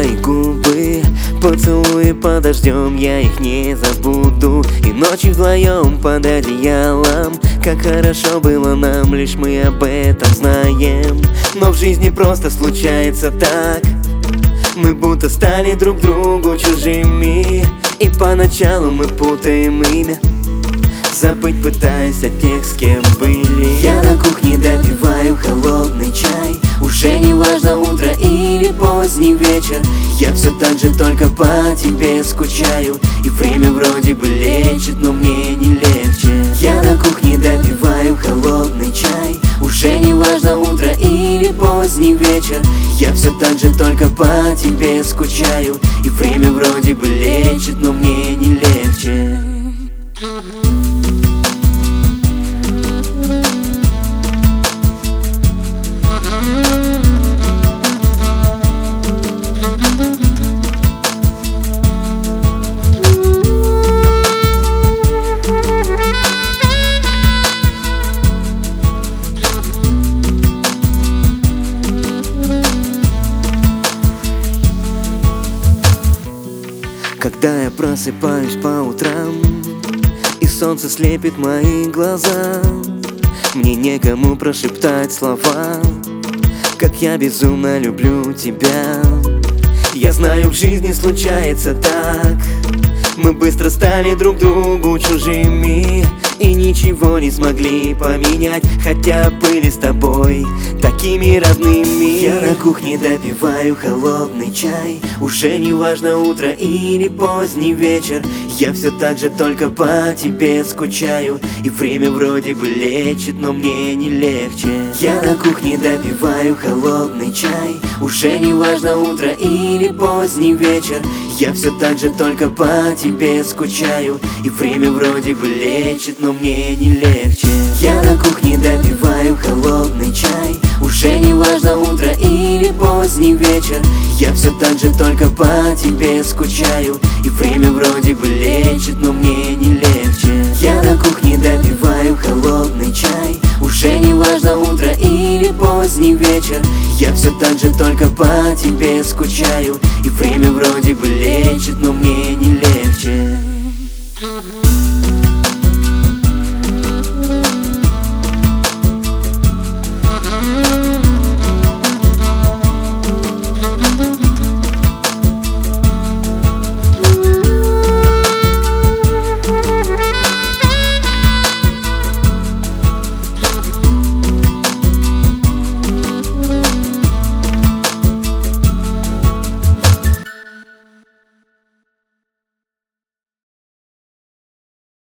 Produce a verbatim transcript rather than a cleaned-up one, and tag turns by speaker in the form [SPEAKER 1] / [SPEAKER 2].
[SPEAKER 1] твои губы. Поцелуи подождем, я их не забуду. И ночи вдвоем под одеялом. Как хорошо было нам, лишь мы об этом знаем. Но в жизни просто случается так. Мы будто стали друг другу чужими. И поначалу мы путаем имя. Забыть пытаюсь о тех, с кем были. Я на кухне допиваю холодный чай. Уже не важно, утро или поздний вечер. Я все так же только по тебе скучаю. И время вроде бы лечит, но мне не легче. Я на кухне допиваю холодный чай. Уже не важно, утро или поздний вечер. Я все так же только по тебе скучаю. И время вроде бы лечит, но мне не легче. Когда я просыпаюсь по утрам и солнце слепит мои глаза, мне некому прошептать слова, как я безумно люблю тебя. Я знаю, в жизни случается так. Мы быстро стали друг другу чужими и ничего не смогли поменять, хотя были с тобой такими родными. Я на кухне допиваю холодный чай. Уже не важно, утро или поздний вечер. Я все так же только по тебе скучаю. И время вроде бы лечит, но мне не легче. Я на кухне допиваю холодный чай. Уже не важно, утро или поздний вечер. Я все так же только по тебе скучаю. И время вроде бы лечит, но мне не легче. Я на кухне допиваю холодный чай. Уже не важно, утро или поздний вечер. Я все так же только по тебе скучаю. И время вроде бы лечит, но мне не легче. Я на кухне допиваю холодный чай. Уже не важно, утро или поздний вечер. Я все так же только по тебе скучаю. И время вроде бы лечит, но мне не легче.